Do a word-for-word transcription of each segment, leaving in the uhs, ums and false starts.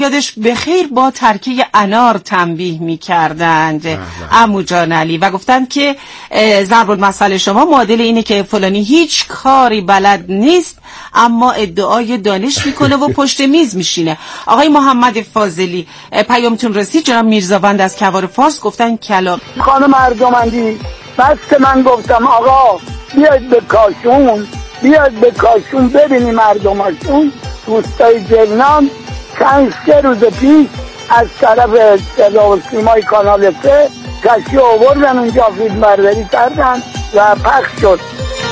یادش بخیر با ترکه انار تنبیه می کردند عمو جان علی و گفتند که ضرب المثل شما معادل اینه که فلانی هیچ کاری بلد نیست اما ادعای دانش میکنه و پشت میز میشینه. آقای محمد فاضلی پیامتون رسید. جناب میرزاوند از کوار فارس گفتن کلام خانم ارجمندی بس که من گفتم آقا بیاید به کاشون بیاید به کاشون ببینیم مردمشون. دوستای جنان چند سه روز پیش از طرف صدا و سیمای کانال سه کشی آوردن اونجا فیلم برداری کردن و پخش شد.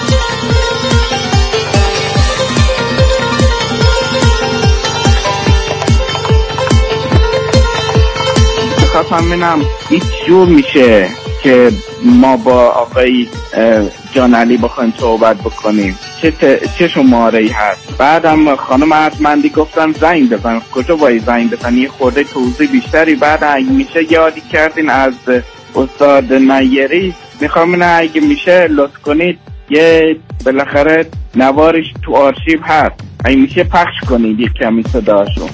خواستم ببینم هیچ جور میشه که ما با آقای جان علی بخوایم صحبت بکنیم؟ چه, ت... چه شماره‌ای هست؟ بعدم خانم ارجمندی گفتن زنگ بزن. کجا باید زنگ بزنی؟ خورده توضیح بیشتری بعد اگه میشه یادی کردین از استاد نیری. میخوام اینه اگه میشه لطف کنید یه بالاخره نوارش تو آرشیو هست اگه میشه پخش کنید یک کمی صداشو.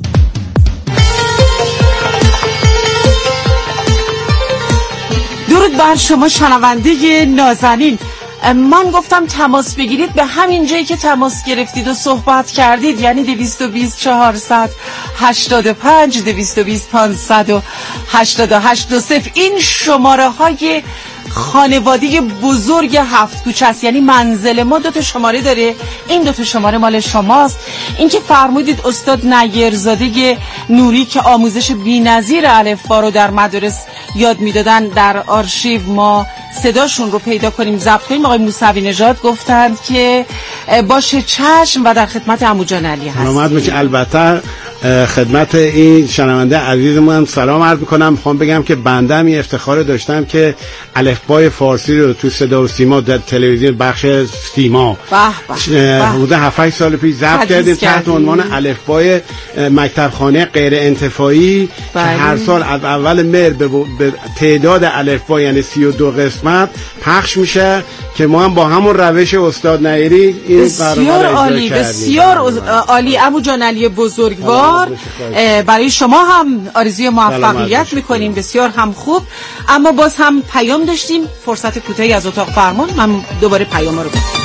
درود بر شما شنونده نازنین. من گفتم تماس بگیرید به همین جایی که تماس گرفتید و صحبت کردید، یعنی دویست و بیست چهارصد هشتاد و پنج دویست و بیست پانصد و هشتاد و هشت دو صفر. این شماره های خانواده بزرگ هفت کوچه است، یعنی منزل ما دو تا شماره داره. این دو تا شماره مال شماست. این که فرمودید استاد نیرزاده نوری که آموزش بی‌نظیر الفبا رو در مدارس یاد میدادن در آرشیو ما صداشون رو پیدا کنیم ضبط کنیم. آقای موسوی نژاد گفتند که باشه چشم و در خدمت عمو جان علی هست. سلامت باشی. البته خدمت این شنونده عزیزمون سلام عرض می‌کنم. می‌خوام بگم که بنده هم افتخار داشتم که الفبای فارسی رو تو صدا و سیما در تلویزیون بخش سیما حدود هفت هشت سال پیش ضبط کردیم تحت عنوان الفبای مکتبخانه غیر انتفاعی که هر سال از اول مهر به تعداد الفبا یعنی سی و دو قسمت پخش میشه که ما هم با همون روش استاد نیری این بسیار عالی بسیار عالی. عمو جان علی بزرگوار برای شما هم آرزوی موفقیت میکنیم. بسیار هم خوب. اما باز هم پیام داشتیم، فرصت کوتاهی از اتاق فرمان. من دوباره پیام رو بگم.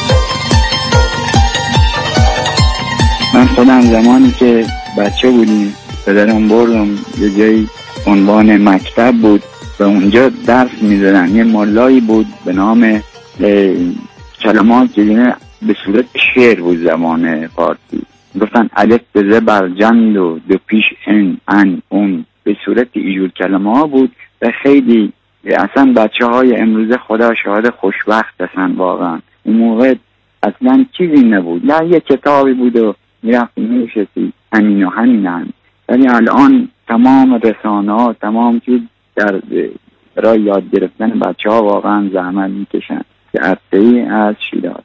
من خودم زمانی که بچه بودیم پدرم بردم یه جایی عنوان مکتب بود و اونجا درس می‌دادن. یه مولایی بود به نام کلمات که به صورت شعر بود زمان فارسی. گفتن الف به ز بر جند و دو پیش ان ان اون به صورت اینجور کلمه ها بود و خیلی اصلا بچه های امروزه خدا شاهد خوشبخت هستن واقعا. اون موقع اصلا چیزی نبود، نه یه کتابی بود و میرفتی میشستی همین و همین. ولی الان تمام رسانه ها تمام چیز در برای یاد گرفتن بچه ها واقعا زحمت میکشن که عرصه‌ای از شیراز.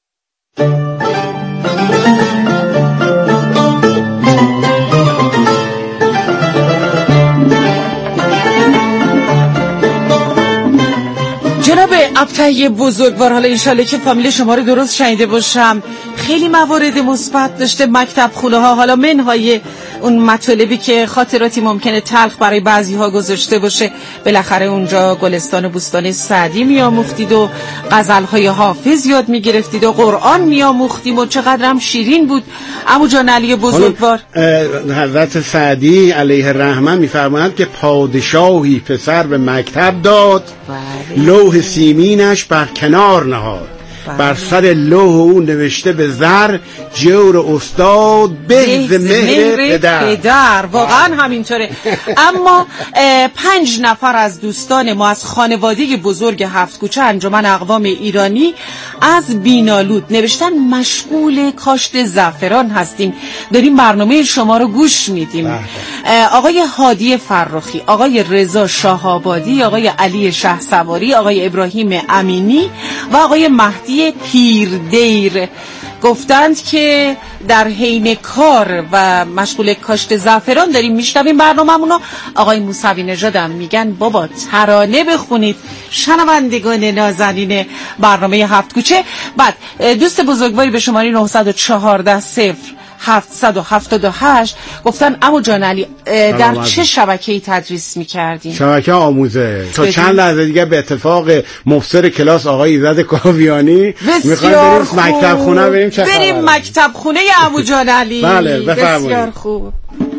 جناب ابطحی بزرگوار، حالا انشالله که فامیل شما رو درست شنیده باشم، خیلی موارد مثبت داشته مکتب خونه ها، حالا منهای اون مطالبی که خاطراتی ممکنه تلخ برای بعضی ها گذاشته باشه. بالاخره اونجا گلستان و بوستان سعدی میاموختید و غزل های حافظ یاد میگرفتید و قرآن میاموختیم و چقدر هم شیرین بود. عمو جان علی بزرگوار، حضرت سعدی علیه الرحمه میفرمایند که پادشاهی پسر به مکتب داد، لوح سیمینش بر کنار نهاد، بر سر لوح او نوشته به زر جور استاد به ز مهر پدر. پدر واقعا همینطوره. اما پنج نفر از دوستان ما از خانواده بزرگ هفت کوچه انجمن اقوام ایرانی از بینالود نوشتن مشغول کاشت زعفران هستیم، داریم برنامه شما رو گوش میدیم. آقای هادی فرخی، آقای رضا شاه‌آبادی، آقای علی شهسواری، آقای ابراهیم امینی و آقای مهدی پیردیر گفتند که در حین کار و مشغول کاشت زعفران داریم میشنویم برنامه‌مونو. آقای موسوی نژاد هم میگن بابا ترانه بخونید شنوندگان نازنین برنامه هفت کوچه. بعد دوست بزرگواری به شماره نه یک چهار صفر هفتصد و هفتاد و هشت گفتن عمو جان علی در چه شبکه‌ای تدریس می‌کردین؟ شبکه آموزه. تا چند لحظه دیگه به اتفاق مفسر کلاس آقای ایزد کاویانی می‌خوایم بریم مکتب خونه بریم چه خبره؟ بریم مکتب خونه عمو جان علی. بله بفرمایید. بسیار خوب.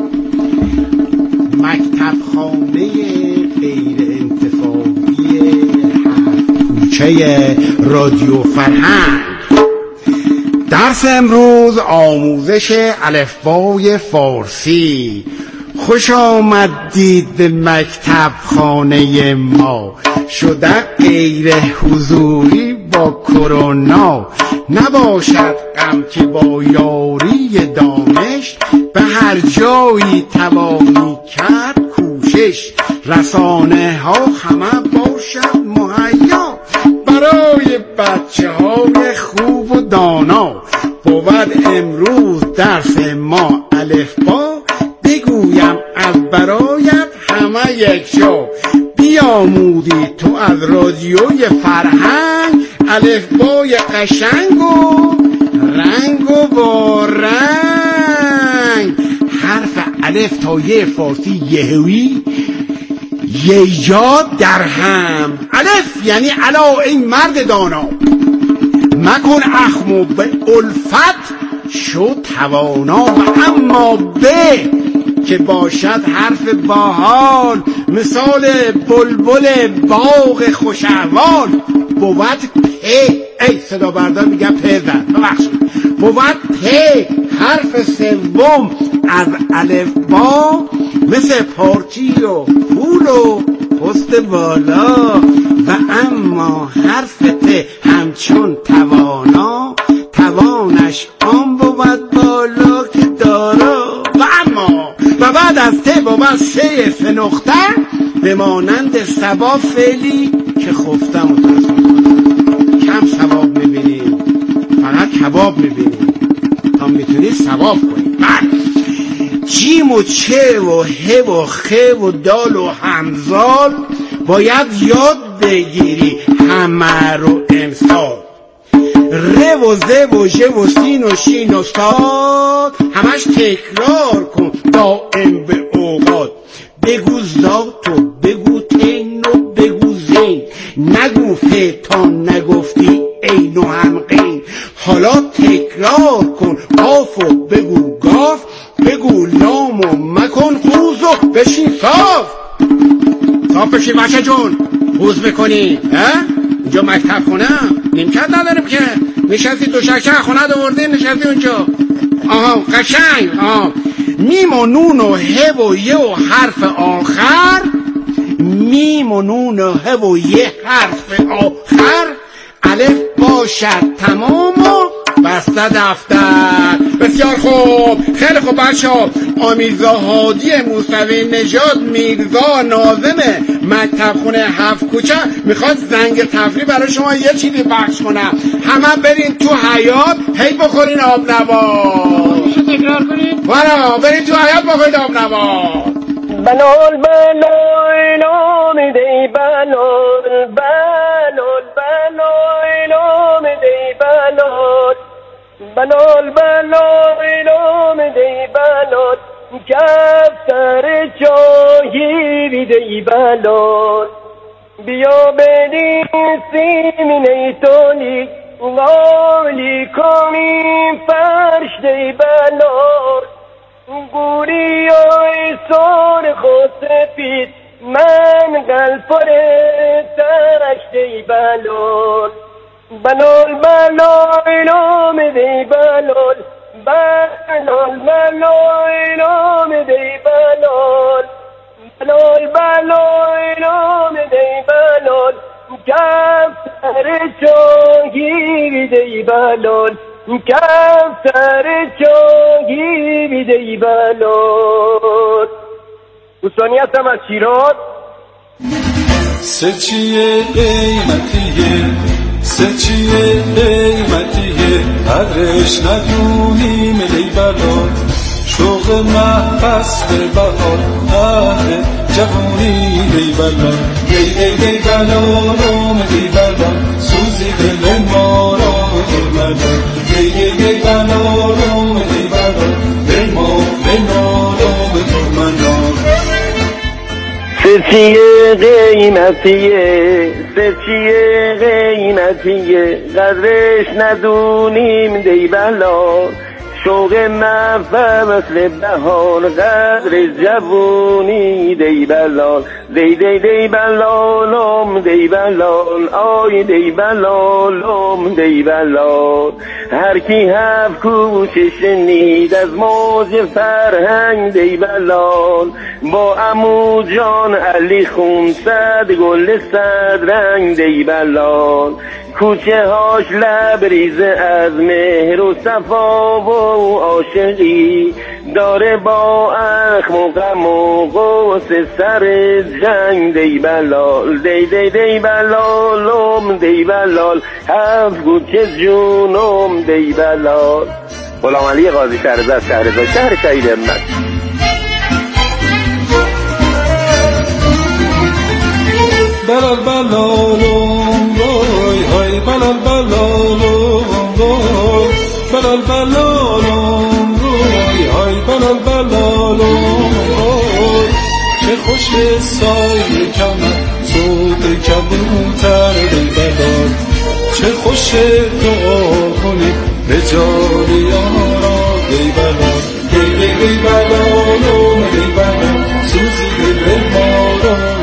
مکتب خانه غیر انتفاعی کوچه رادیو فرهنگ. درس امروز آموزش الفبای فارسی. خوش آمدید به مکتب خانه ما، شده غیر حضوری با کرونا. نباشد غم که با یاری دانش، به هر جایی توانی کرد کوشش. رسانه ها همه باشد مهیا، برای بچه های خوب و دانا. بود امروز درس ما الفبا، بگویم از برایت همه یک جا. بیامودی تو از رادیوی فرهنگ، الفبای قشنگ و رنگ و با رنگ. حرف الف تا ی فارسی یهوی، یجا در هم. الف یعنی الا ای مرد دانا، مکن اخمو به الفت شو توانا. و اما به که باشد حرف باحال، مثال بلبل باغ خوش احوال. بود پ ای صدا بردار میگم پ زد ببخشید. بود پ حرف سوم از الف با، مثل پارچی و پول و پست بالا. و اما حرف ت همچون توانا، توانش آن بود بالا که دارا. و اما و بعد از ت بود سه سه نقطه، بمانند سبا فعلی که خفتم و کم ثواب میبینیم، فقط کباب میبینیم تا میتونی ثواب کنیم. جیم و چه و ه و خ و دال و همزال، باید یاد بگیری همه رو امسال. ر و ز و ژ و سین و شین و صاد، همش تکرار کن دائم به اوقات. بگو ذات و بگو تین و بگو زین، نگو ف تا نگفتی عین و همقین. حالا تکرار کن قاف و بگو گاف، بگو لام و مکن خوز و بشین صاف. صاف بشین بچه جون، خوز بکنی اینجا مکتب خونه نیمکت نداریم که. نشستی دو شکه خونه دوردی نشستی اونجا. آها قشنگ. آها میم و نون و ه و ی و حرف آخر، میم و نون و ه و ی حرف آخر. الف باشد تمام و بسته دفتر. بسیار خوب، خیلی خوب بچه ها. آمیرزا هادی موسوی نژاد میرزا ناظم مکتب خونه هفت کوچه میخواد زنگ تفریح برای شما یه چیزی بخش کنم. همه برین تو حیاط هی بخورین آب نبات. میشه تکرار کنین؟ برا برین تو حیاط بخورین آب نبات. بلال بلال نام دی بلال بلال بلال نام دی بلال بلال بلال نام دی بلال کفتر چاهی دی بلال بیا بدین سیمینی تونی غالی کنیم فرش دی بلال گوری های سار خود پید من قلپر ترش دی بلال بلال بلال نام دی بلال بلال بلال نام دی بلال بلال بلال نام دی بلال کفتر چاهی دی بلال کفتر چاهی دی بلال. دوستانی هستم از شیراز. سچیه قیمتیه سچیه قیمتیه قدرش ندونیم دی بلال شوق محبس به بهار اهل جوانی دی بلال دی دی دی بلال روم دی بلال سوزی دل ما را دی بلال دی دی دی بلال روم دی بلال سچیه قیمتیه سچیه قیمتیه قدرش ندونیم دی بلا شوق مفه مثل بهار قدر جوونی دی بلال دی دی دی بلالم دی بلال آی دی بلالم دی بلال هر کی هفت کوچه شنید از موج فرهنگ دی بلال با عمو جان علی خون صد گل صد رنگ دی بلال کوچه هاش لبریزه از مهر و صفا و عاشقی داره با اخم و غم و غوث سر جنگ دی بلال دی دی دی بلالم دی بلال هفت کوچه جونم دی بلال. غلام علی قاضی شهرزاد شهرزاد شهر شهید همت. بلال بلالم روی های بلال بلالم روی بلال بلالم روی های بلال بلالم روی چه خوش سایه کمر صوت کبوتر دی بلال چه خوش دعا کنی به جای یارا دی بلال دی دی دی بلالم دی بلال سوزی دل مارا.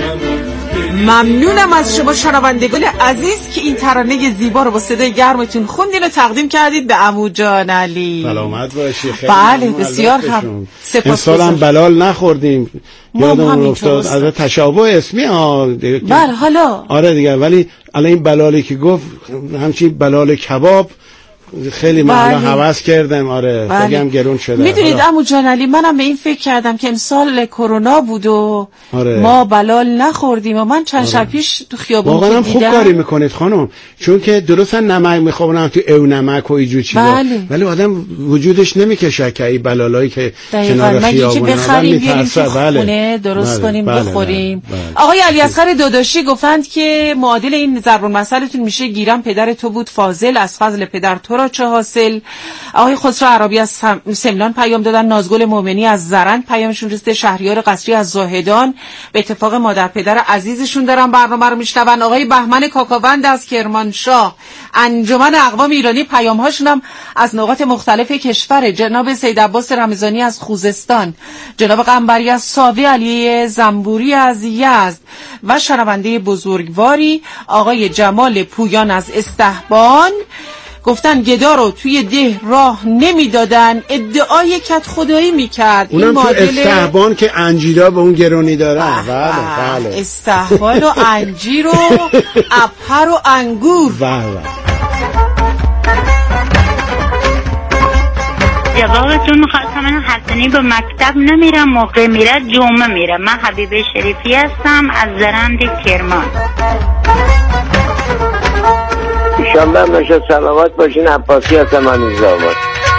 ممنونم از شما شنوندگان عزیز که این ترانه زیبا رو با صدای گرمتون خوندین و تقدیم کردید به عمو جان علی. سلامت باشی. خیلی بله بسیار هم سپاسگزارم. امسال هم بلال نخوردیم، یادمون افتاد از تشابه اسمی ها. بله حالا آره دیگه، ولی الان این بلالی که گفت همچین بلال کباب خیلی من الان هوس کردم. آره بله. بگم گرون شده. میدونید عمو جان علی منم به این فکر کردم که امسال کرونا بود و آره. ما بلال نخوردیم و من چند آره. شب پیش تو خیابون واقعا خوب کاری میکنید خانم، چون که درستا نمک میخوابونم تو او نمک و اینجور چیزا بله. ولی آدم وجودش نمیکشه که این بلالایی که کنار خیابون بخریم بیاریم تو خونه درست بله. کنیم بله. بخوریم بله. بله. آقای علی اصغر داداشی گفتند که معادل این ضرب المثلتون میشه گیرم پدر تو بود فاضل، از فضل پدر تو را چه حاصل. آقای خسرو عربی از سمنان پیام دادن، نازگل مومنی از زرند پیامشون رسیده، شهریار قصری از زاهدان به اتفاق مادر پدر عزیزشون دارن برنامه رو میشنون. آقای بهمن کاکاوند از کرمانشاه، انجمن اقوام ایرانی پیام‌هاشون هم از نقاط مختلف کشور، جناب سید عباس رمضانی از خوزستان، جناب قنبری از ساوی، علی زنبوری از یزد و شنونده بزرگواری آقای جمال پویان از استحبان گفتن گدا رو توی ده راه نمیدادن، ادعای کت خدایی میکرد. اونم تو استحبان که انجیرا به اون گرونی دارن. بله بله استحبان و انجیر و ابهر و انگور. بله جوابتون میخواستم. من حسنی به مکتب نمیرم، موقع میره جمعه میره. من حبیب شریفی هستم از زرند کرمان. شنبه هم نشد سلامت باشین. عباسی هستم من نظامات.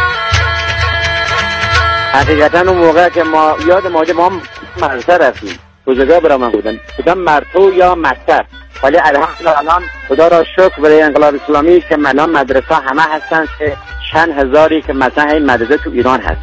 حقیقتا اون موقع که ما یاد ما ما مدرسه رفتیم روزگاه برای من بودن بودن مرتو یا مکتب، ولی الحمدلله الان خدا را شکر برای انقلاب اسلامی که الان مدرسه همه هستن که چند هزاری که مثلا این مدرسه تو ایران هست.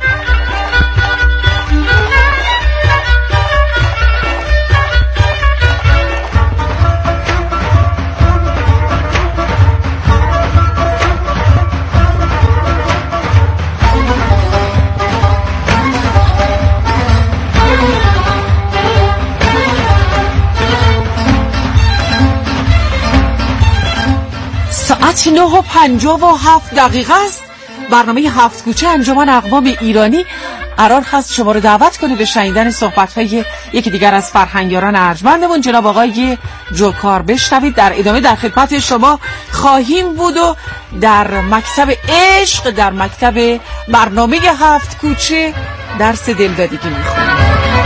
ساعت نه و پنجاه و هفت دقیقه است. برنامه هفت کوچه انجمن اقوام ایرانی قرار هست شما رو دعوت کنه به شنیدن صحبت‌های یکی دیگر از فرهنگیاران ارجمندمون، جناب آقای جوکار. بشنوید. در ادامه در خدمت شما خواهیم بود و در مکتب عشق، در مکتب برنامه هفت کوچه درس دلدادگی میخونیم.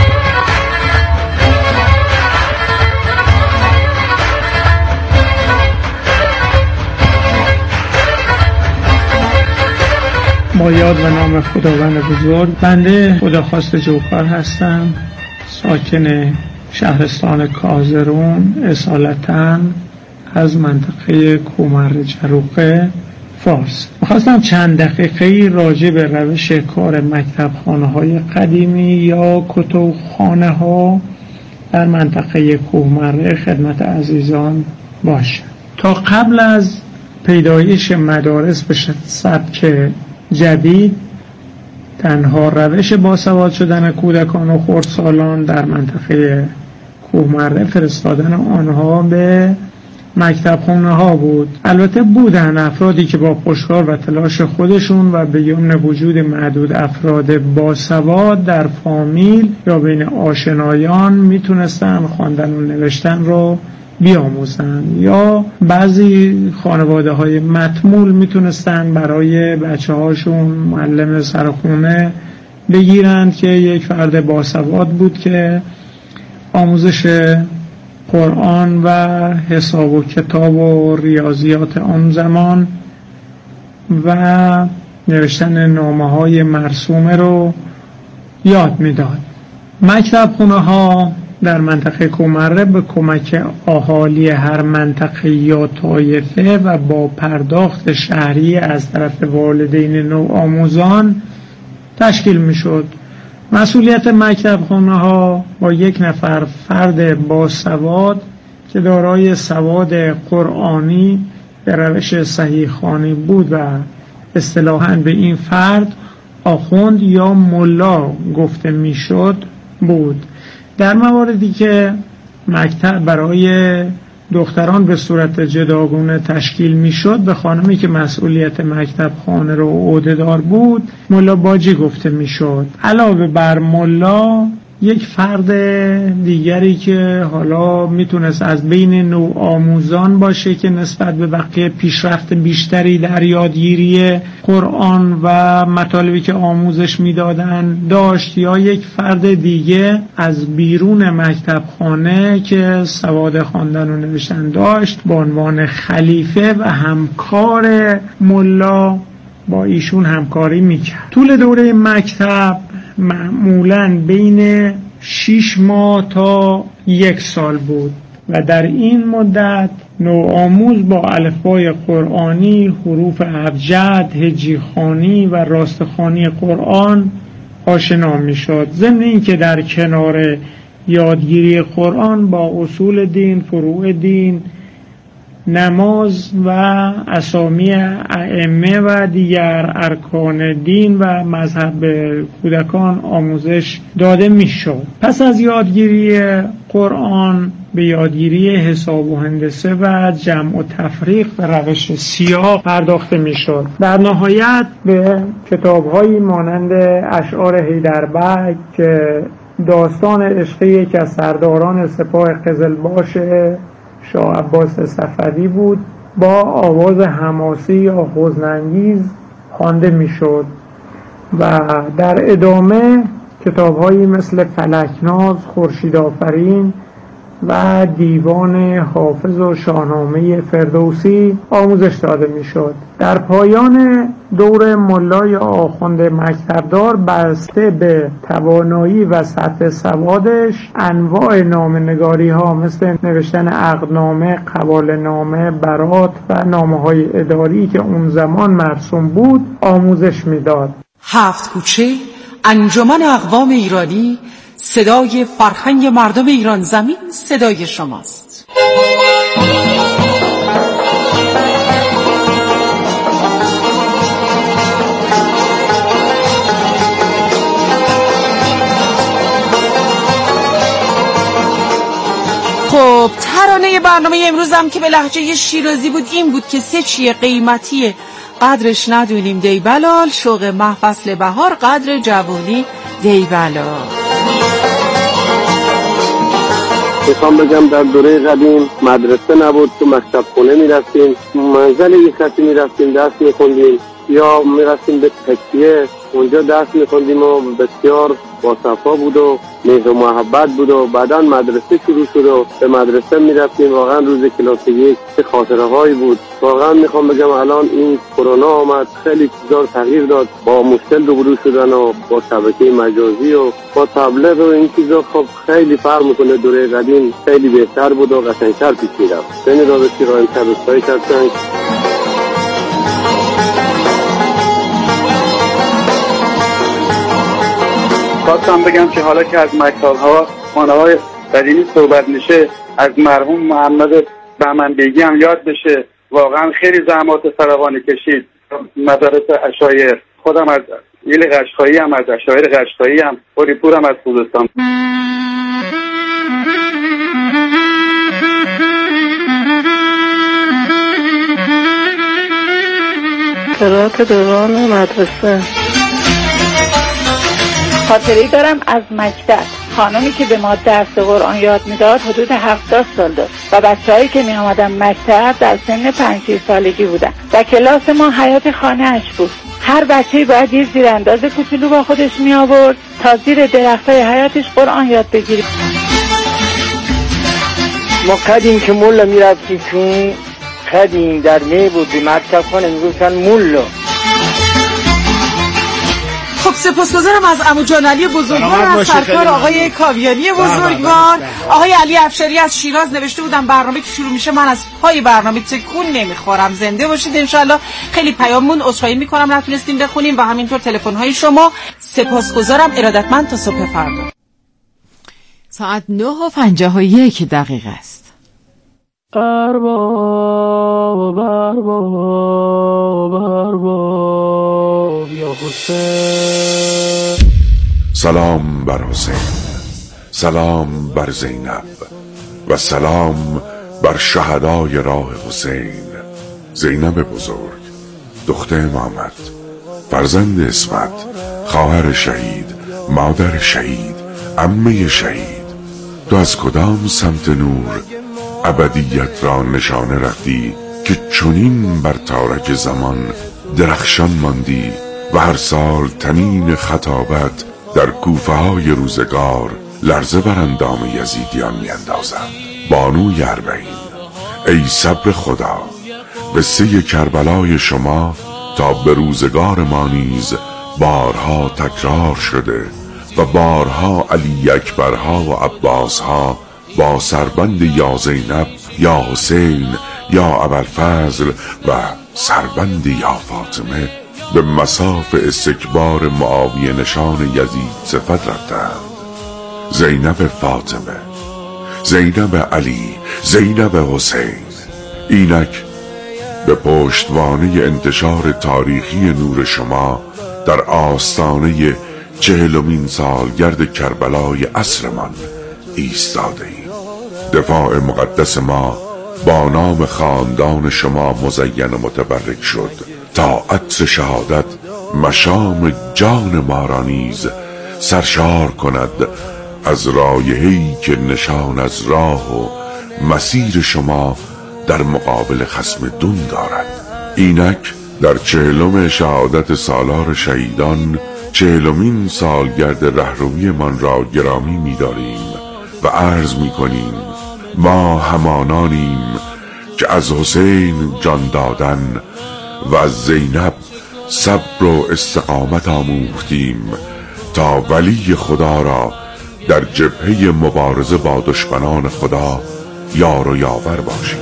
با یاد و نام خداوند بزرگ. بنده خداخواست جوکار هستم، ساکن شهرستان کازرون، اصالتاً از منطقه کومر جروقه فارس. می‌خواستم چند دقیقه راجع به روش کار مکتبخانه‌های قدیمی یا کتابخانه‌ها در منطقه کوهمره خدمت عزیزان باشه. تا قبل از پیدایش مدارس به سبک جدید، تنها روش باسواد شدن کودکان و خردسالان در منطقه کوهمره فرستادن آنها به مکتب خونه ها بود. البته بودن افرادی که با پشتکار و تلاش خودشون و به یمن وجود معدود افراد باسواد در فامیل یا بین آشنایان میتونستن خواندن و نوشتن رو بیاموزن، یا بعضی خانواده های مطمول میتونستن برای بچه هاشون معلم سرخونه بگیرند که یک فرد باسواد بود که آموزش قرآن و حساب و کتاب و ریاضیات آن زمان و نوشتن نامه های مرسومه رو یاد میداد. مکتب خونه ها در منطقه کوهمره به کمک اهالی هر منطقه یا طایفه و با پرداخت شهری از طرف والدین نوآموزان تشکیل می شد. مسئولیت مکتب خانه ها با یک نفر فرد باسواد که دارای سواد قرآنی به روش صحیح خوانی بود و اصطلاحاً به این فرد آخوند یا ملا گفته می شد بود. در مواردی که مکتب برای دختران به صورت جداگونه تشکیل می شد، به خانمی که مسئولیت مکتب خانه رو عهده‌دار بود ملا باجی گفته می شد. علاوه بر ملا یک فرد دیگری که حالا میتونست از بین نوآموزان باشه که نسبت به بقیه پیشرفت بیشتری در یادگیری قرآن و مطالبی که آموزش میدادن داشت، یا یک فرد دیگه از بیرون مکتب خانه که سواد خواندن و نوشتن داشت به عنوان خلیفه و همکار ملا با ایشون همکاری میکرد. طول دوره مکتب معمولاً بین شش ماه تا یک سال بود و در این مدت نوآموز با الفبای قرآنی، حروف ابجد، هجی خوانی و راست خوانی قرآن آشنا میشد. ضمن این که در کنار یادگیری قرآن با اصول دین، فروع دین، نماز و اسامی ائمه و دیگر ارکان دین و مذهب کودکان آموزش داده میشد. پس از یادگیری قرآن به یادگیری حساب و هندسه و جمع و تفریق و روش سیاق پرداخته میشد. در نهایت به کتاب‌هایی مانند اشعار حیدربگ که داستان عشقی یک از سرداران سپاه قزلباش شاه عباس صفوی بود با آواز حماسی یا حزن‌انگیز خوانده میشد و در ادامه کتاب‌هایی مثل فلک‌ناز، خورشید آفرین و دیوان حافظ و شاهنامه فردوسی آموزش داده میشد. در پایان دور ملا یا آخوند مکتبدار بسته به توانایی و سطح سوادش انواع نامه‌نگاری ها مثل نوشتن عقدنامه، قوالنامه، برات و نامه های اداری که اون زمان مرسوم بود آموزش میداد. هفت کوچه انجمن اقوام ایرانی، صدای فرهنگ مردم ایران زمین، صدای شماست. خب ترانه برنامه امروزم که به لهجه شیرازی بود این بود که سه چیه قیمتی قدرش ندونیم دی بلال، شوق مه فصل بهار، قدر جوانی دی بلال. میخوام بگم در دوره قدیم مدرسه نبود، تو مکتب خونه میرفتیم، منزل یک کسی میرفتیم درس میخوندیم یا میرفتیم به تکیه اونجا درس میخوندیم و بسیار با صفا بود و مهر و محبت بود و بعدا مدرسه شروع شد و به مدرسه میرفتیم. واقعا روز کلاس یک چه خاطره هایی بود. واقعا میخوام بگم الان این کرونا آمد خیلی چیزا تغییر داد، با مشکل روبرو شدن و با شبکه مجازی و با تبلیغ و این چیزا خب خیلی فرق میکنه. دوره قدیم خیلی بهتر بود و قشنگتر پیش میرفت. یعنی رابطی را این شبستایی کردن. خواستم بگم که حالا که از مکتب‌ها خانه‌های قدیمی صحبت میشه از مرحوم محمد بهمن بیگی هم یاد بشه. واقعا خیلی زحمات فراوانی کشید مدارس اشایر. خودم از ایل قشقایی هم از اشایر قشقایی هم پوریپور هم از خوزستان. قرائت دوران مدرسه. خاطری دارم از مکتب. خانمی که به ما درس قرآن یاد میداد حدود هفتاد سال داشت و بچه‌هایی که می آمدن مکتب در سن پنج شش سالگی بودن و کلاس ما حیات خانه اش بود. هر بچه‌ای باید یه زیرانداز کوچولو با خودش می آورد تا زیر درختای حیاتش قرآن یاد بگیره. ما قدیم که مولا می رفتیم چون قدیم در می بود به مکتب خانه می گفتن مولا. خب سپاسگزارم از عمو جان علی بزرگوار، از سرکار آقای کاویانی بزرگوار. آقای علی افشاری از شیراز نوشته بودم برنامه که شروع میشه من از پای برنامه تکون نمیخورم. زنده باشید انشالله. خیلی پیاممون عذرخواهی میکنم نتونستیم بخونیم و همینطور تلفن های شما. سپاسگزارم. ارادتمند تا صبح فردا. ساعت نه و پنجاه و یک دقیقه است. ارباب ارباب ارباب یا حسین. سلام بر حسین، سلام بر زینب و سلام بر شهدای راه حسین. زینب بزرگ، دختر محمد، فرزند اسمت، خواهر شهید، مادر شهید، عمه شهید. تو از کدام سمت نور ابدیت را نشانه رفتی که چنین بر تارک زمان درخشان ماندی و هر سال تنین خطابت در کوفه های روزگار لرزه بر اندام یزیدیان می اندازند. بانوی اربعین، ای صبر خدا، قصه کربلای شما تا به روزگار ما نیز بارها تکرار شده و بارها علی اکبرها و عباسها با سربند یا زینب یا حسین یا ابوالفضل و سربند یا فاطمه به مصاف استکبار معاویه نشان یزید صفت رفتند. زینب فاطمه، زینب علی، زینب حسین. اینک به پشتوانه انتشار تاریخی نور شما در آستانه چهلمین سالگرد کربلای عصرمان ایستاده ایم. دفاع مقدس ما با نام خاندان شما مزین و متبرک شد تا عطر شهادت مشام جان ما را نیز سرشار کند از رایحه‌ای که نشان از راه و مسیر شما در مقابل خصم دون دارد. اینک در چهلم شهادت سالار شهیدان چهلمین سالگرد رهروی من را گرامی می‌داریم و عرض می‌کنیم ما همانانیم که از حسین جان دادن و از زینب صبر و استقامت آموختیم تا ولی خدا را در جبهه مبارزه با دشمنان خدا یار و یاور باشیم.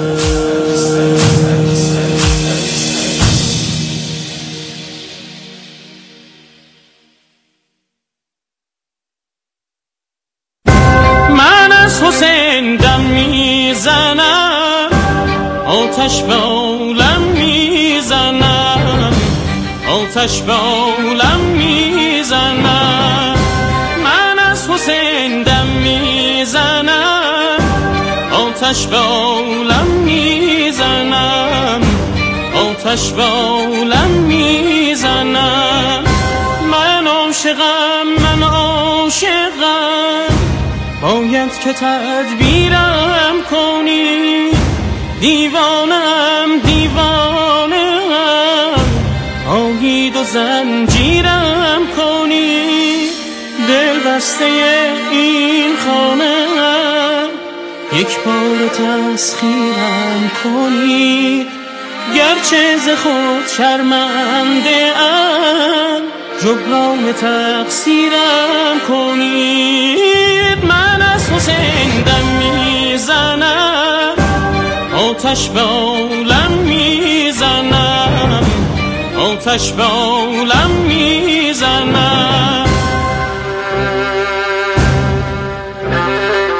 حسین دم میزنم، آتش به عالم میزنم، آتش به عالم میزنم. من از حسین دم میزنم، آتش به عالم میزنم، آتش به عالم میزنم. من عاشقم، من عاشقم، باید که تدبیرم کنی. دیوانم دیوانم، آگید و زنجیرم کنی. دل بسته این خانم، یک بار تسخیرم کنی. گرچه ز خود شرمنده ام، جبران تقصیرم کنید. من از حسین دم میزنم، آتش به عالم میزنم، آتش به عالم میزنم.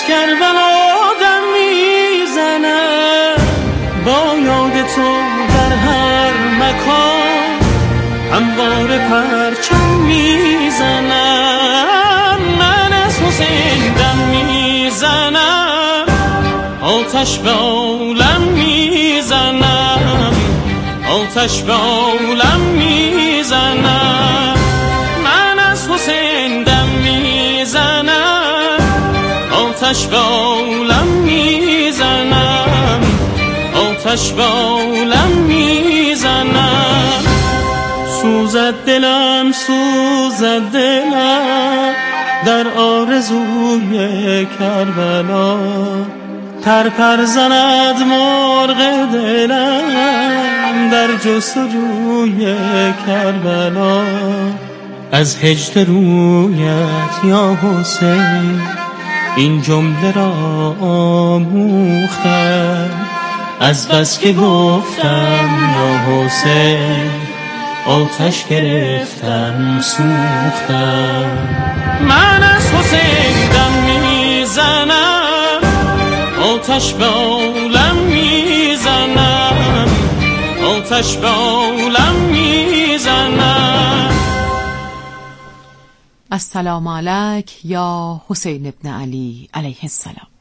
کربلا دم میزنم، با یاد تو در هر مکان همواره پرچم میزنم. من از حسین دم میزنم، آتش به عالم میزنم، آتش به عالم میزنم. من از حسین دم میزنم، آتش به عالم میزنم، آتش به عالم میزنم. سوزد دلم سوزد دلم در آرزوی کربلا، پر پر زند مرغ دلم در جستجوی کربلا. از هجر رویت یا حسین این جمله را آموختم، از بس که گفتم یا حسین آتش گرفتم سوختم. من از حسین دم میزنم، آتش به عالم میزنم، آتش به عالم میزنم. السلام علیک یا حسین ابن علی علیه السلام.